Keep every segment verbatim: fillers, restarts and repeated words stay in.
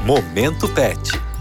Momento Pet.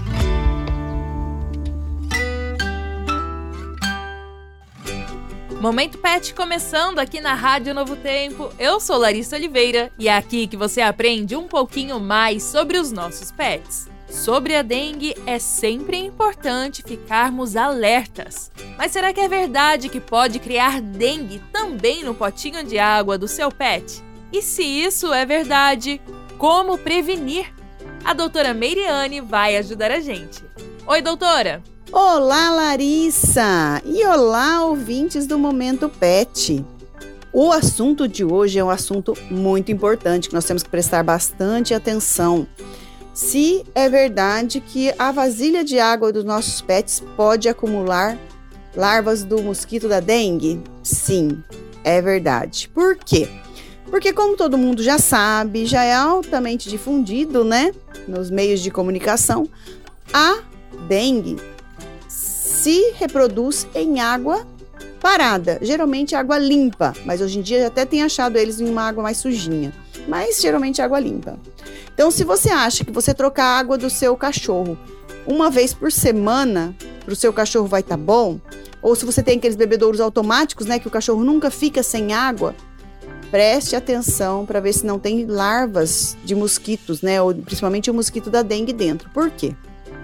Momento Pet começando aqui na Rádio Novo Tempo. Eu sou Larissa Oliveira e é aqui que você aprende um pouquinho mais sobre os nossos pets. Sobre a dengue, é sempre importante ficarmos alertas. Mas será que é verdade que pode criar dengue também no potinho de água do seu pet? E se isso é verdade, como prevenir? A doutora Meiriane vai ajudar a gente. Oi, doutora! Olá, Larissa! E olá, ouvintes do Momento Pet! O assunto de hoje é um assunto muito importante, que nós temos que prestar bastante atenção. Se é verdade que a vasilha de água dos nossos pets pode acumular larvas do mosquito da dengue? Sim, é verdade. Por quê? Porque, como todo mundo já sabe, já é altamente difundido, né, nos meios de comunicação, a dengue se reproduz em água parada, geralmente água limpa, mas hoje em dia até tem achado eles em uma água mais sujinha, mas geralmente água limpa. Então, se você acha que você trocar a água do seu cachorro uma vez por semana, para o seu cachorro vai estar bom, ou se você tem aqueles bebedouros automáticos, né, que o cachorro nunca fica sem água, preste atenção para ver se não tem larvas de mosquitos, né, ou principalmente o mosquito da dengue dentro. Por quê?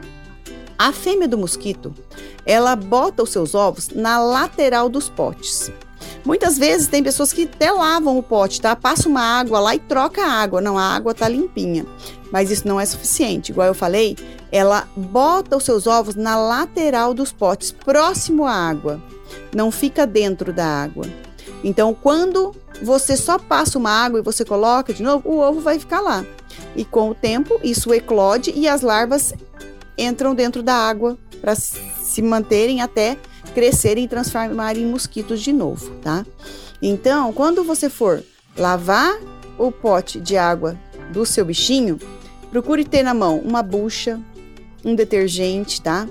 A fêmea do mosquito, ela bota os seus ovos na lateral dos potes. Muitas vezes tem pessoas que até lavam o pote, tá? Passa uma água lá e troca a água. Não, a água tá limpinha. Mas isso não é suficiente. Igual eu falei, ela bota os seus ovos na lateral dos potes, próximo à água. Não fica dentro da água. Então, quando você só passa uma água e você coloca de novo, o ovo vai ficar lá. E com o tempo, isso eclode e as larvas entram dentro da água para se manterem até crescerem e transformarem em mosquitos de novo, tá? Então, quando você for lavar o pote de água do seu bichinho, procure ter na mão uma bucha, um detergente, tá?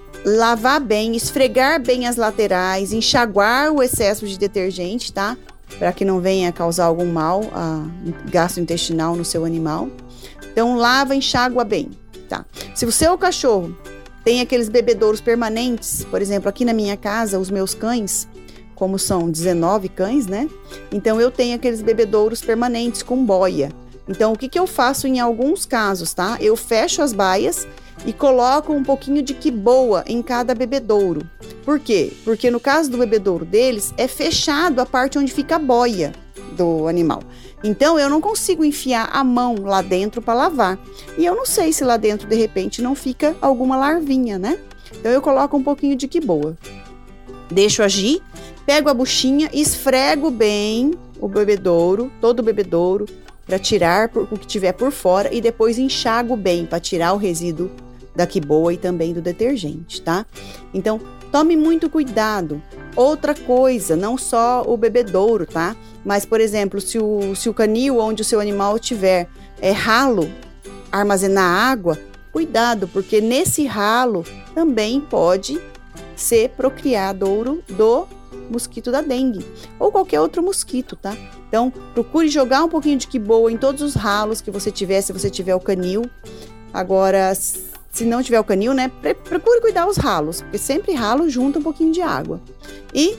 Lavar bem, esfregar bem as laterais, enxaguar o excesso de detergente, tá? Para que não venha causar algum mal, a gastrointestinal no seu animal. Então, lava, enxágua bem, tá? Se o seu cachorro tem aqueles bebedouros permanentes, por exemplo, aqui na minha casa, os meus cães, como são dezenove cães, né? Então, eu tenho aqueles bebedouros permanentes com boia. Então, o que que eu faço em alguns casos, tá? Eu fecho as baias e coloco um pouquinho de quiboa em cada bebedouro. Por quê? Porque no caso do bebedouro deles, é fechado a parte onde fica a boia do animal. Então, eu não consigo enfiar a mão lá dentro para lavar. E eu não sei se lá dentro, de repente, não fica alguma larvinha, né? Então, eu coloco um pouquinho de quiboa. Deixo agir, pego a buchinha, esfrego bem o bebedouro, todo o bebedouro, para tirar o que tiver por fora e depois enxago bem para tirar o resíduo da quiboa e também do detergente, tá? Então, tome muito cuidado. Outra coisa, não só o bebedouro, tá? Mas, por exemplo, se o, se o canil onde o seu animal tiver é ralo, armazenar água, cuidado, porque nesse ralo também pode ser procriadouro do mosquito da dengue ou qualquer outro mosquito, tá? Então, procure jogar um pouquinho de quiboa em todos os ralos que você tiver, se você tiver o canil. Agora, se não tiver o canil, né, procure cuidar os ralos, porque sempre ralo junta um pouquinho de água. E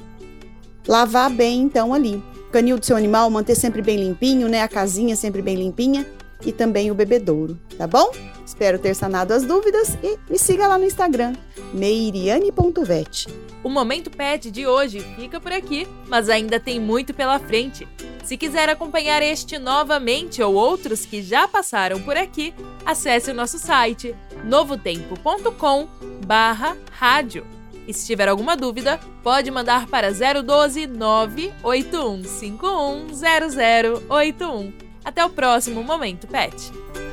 lavar bem, então, ali. O canil do seu animal, manter sempre bem limpinho, né, a casinha sempre bem limpinha e também o bebedouro, tá bom? Espero ter sanado as dúvidas e me siga lá no Instagram, meiriane ponto vet. O Momento Pet de hoje fica por aqui, mas ainda tem muito pela frente. Se quiser acompanhar este novamente ou outros que já passaram por aqui, acesse o nosso site novotempo ponto com barra rádio. E se tiver alguma dúvida, pode mandar para zero um dois, nove oito um cinco um zero zero oito um. Até o próximo Momento Pet!